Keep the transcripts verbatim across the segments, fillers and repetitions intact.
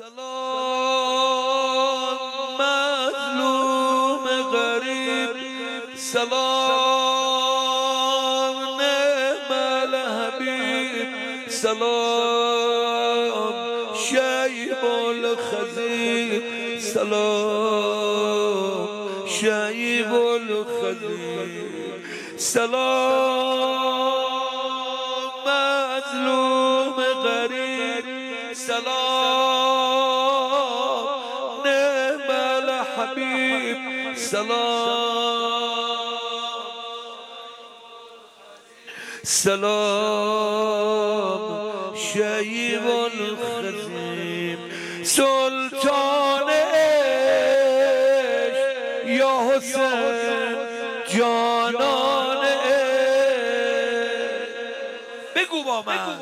سلام مظلوم غریب، سلام نعم الحبیب، سلام شیب الخضیر، سلام شیب الخضیر، سلام مظلوم غریب، سلام نعم الحبیب، سلام سلام شیب الخضیر، سلطان عشق یا حسین جانان عشق. بگو با من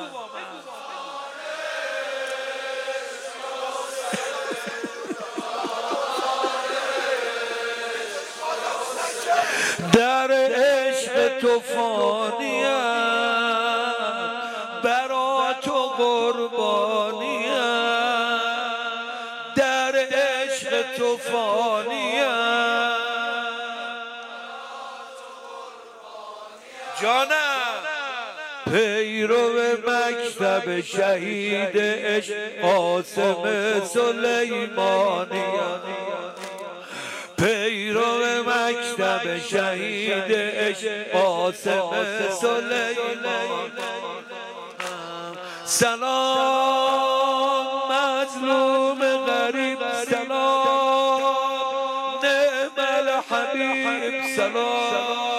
در عشق تو فانیم، برا تو قربانیم، در عشق تو فانیم جانم، پیرو مکتب شهید عشق قاسم سلیمانیم، پیرو مکتب شهید عشق قاسم سلیمان. سلام مظلوم غریب، سلام نعم الحبیب، سلام.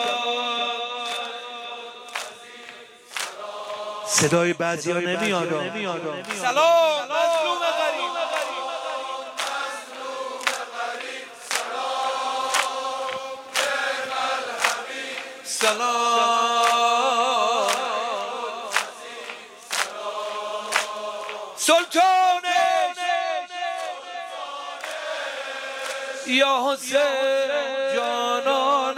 صدای بعضی ها نمیاد. سلام مظلوم غریب، سلام سلطان یا حسین جانان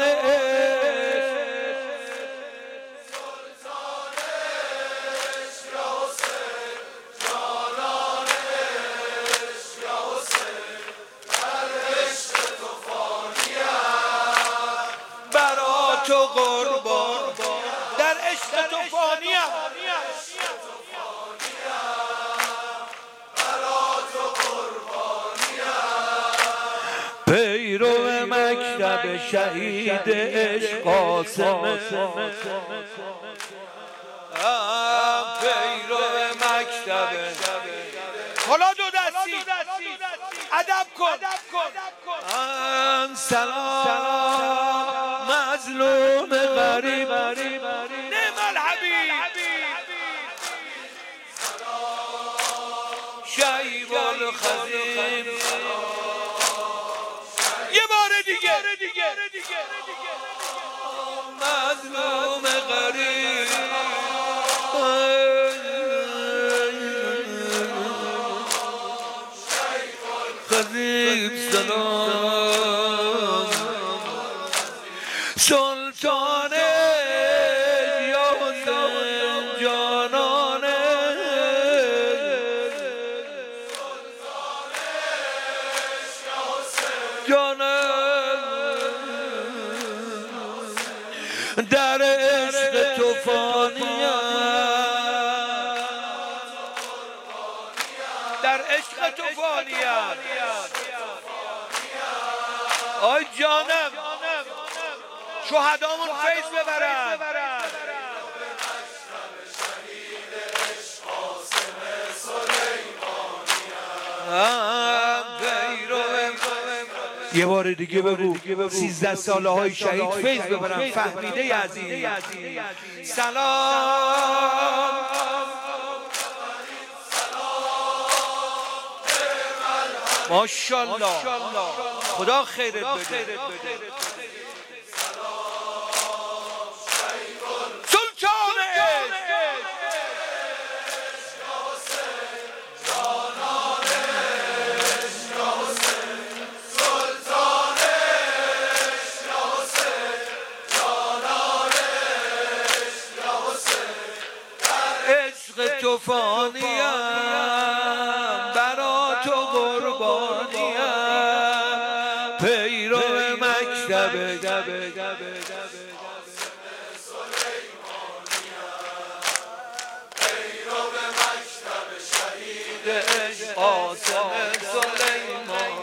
تو قربان، در عشق تو فانیم، پیرو مکتب شهید عشق قاسم، پیرو مکتب. حالا دو دستی ادب کن. سلام مظلوم غریب، نعم الحبیب، شیب الخضیر. یه بار دیگه مظلوم غریب، خضیر، سلام سلطان یا حسین جانان جانان، در عشق تو فانیم، در عشق تو فانیم. آی جانم شهدامون فیض ببرن. یه بار دیگه بگو سیزده ساله های شهید فیض ببرن. فهمیده عزیز. سلام ماشاءالله، خدا خیرت بده. سلطان عشق تو فانیم، برای قربانیم پیرو مکتب قاسم سلیمان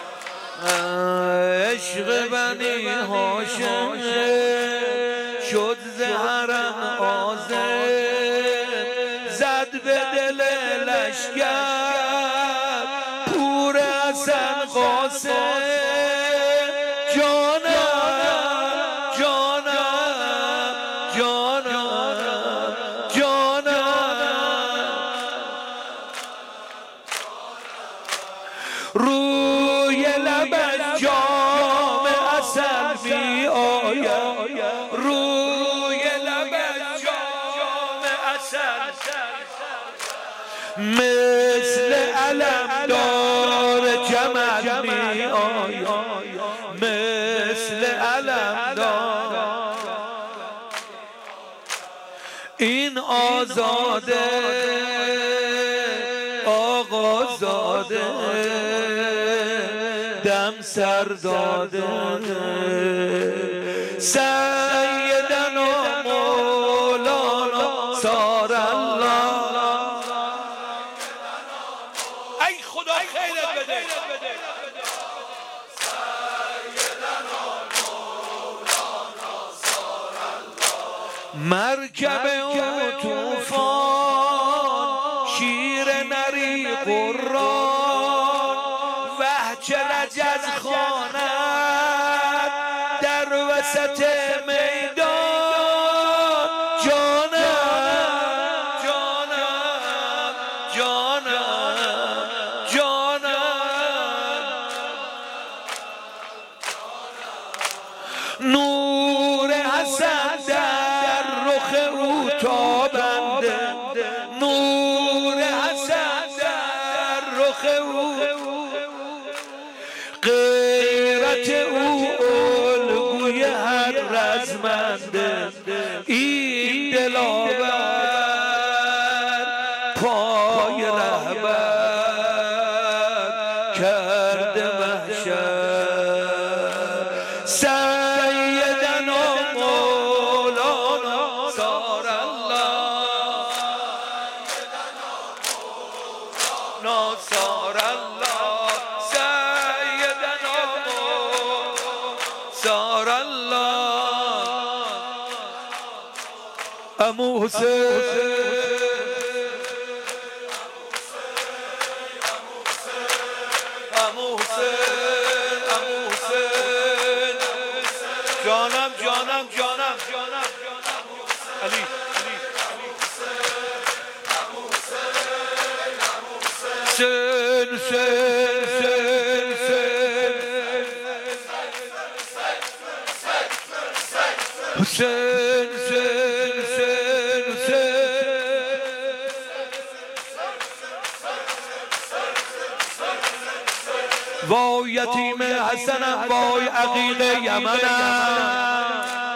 عشق بنی هاشم شد زهرم آزم زد به دل لشکر پور حسن قاسم جانم جانم جانم جانم روی لبش جام عسل می آید روی لبش جام عسل مثل علمدار جمل می آید مثل علمدار این آزاده آقازاده دم سر داده سیدنا مولانا سار الله ای خدا خیرت بده مرکب اون توفان شیر نری قرآن وحچ رجز خواند در وسط میدان جانم جانم جانم جانم نور حسن در رخ او تابنده نور حسن در رخ او غیرت او الگوی هر رزمنده این دلاور پای رهبر کرده محشر سیدنا مولانا سار الله سار الله سیدنا مولانا سار الله عمو حسین عمو حسین عمو حسین جانم جانم جانم جانم علی سن سن سن سن حسین سن سن سن وای یتیم حسنم وای عقیل یمنم